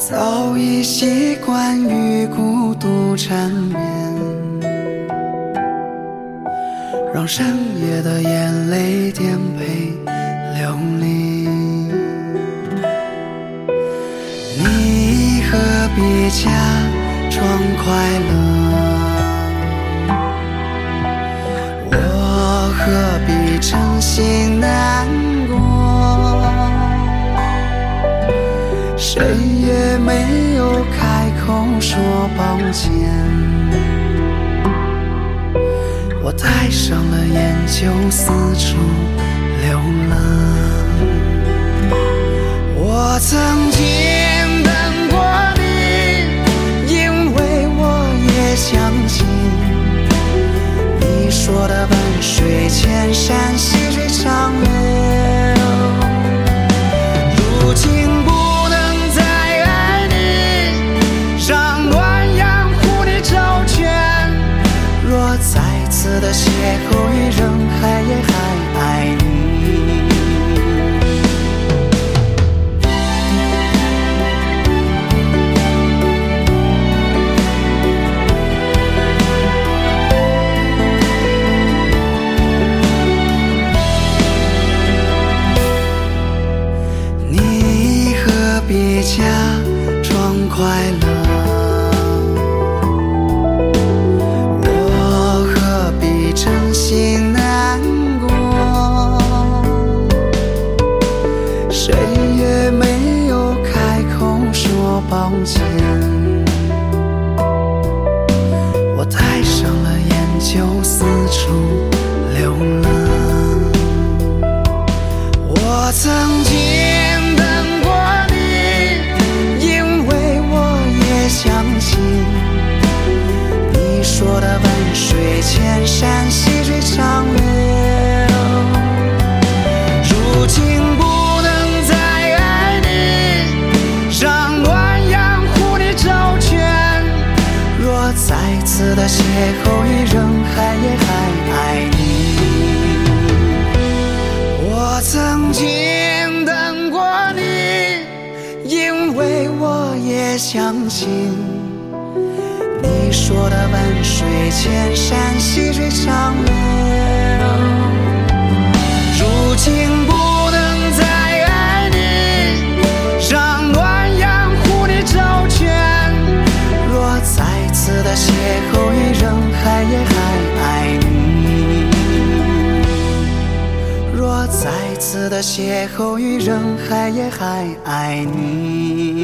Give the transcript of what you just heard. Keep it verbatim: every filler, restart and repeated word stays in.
早已习惯于孤独缠绵，让深夜的眼泪颠沛流离。你何必假装快乐，我何必真心难过，谁也没有开口说抱歉，我戴上了眼就四处流浪。我曾经等过你，因为我也相信你说的万水千山细水长流。如今不能再爱你，让暖阳护你周全，若再次的邂逅于人海，也还爱你。你何必假装快乐，真心难过，谁也没有开口说抱歉，我戴上了眼就四处流浪。我曾经等过你，因为我也相信你说的万水千山细水长流。如今不能再爱你，让暖阳护你周全，若再次的邂逅于人海，也还爱你。我曾经等过你，因为我也相信你说的万水千山细水长流。如今不能再爱你，让暖阳护你周全，若再次的邂逅于人海，也还爱你。若再次的邂逅于人海，也还爱你。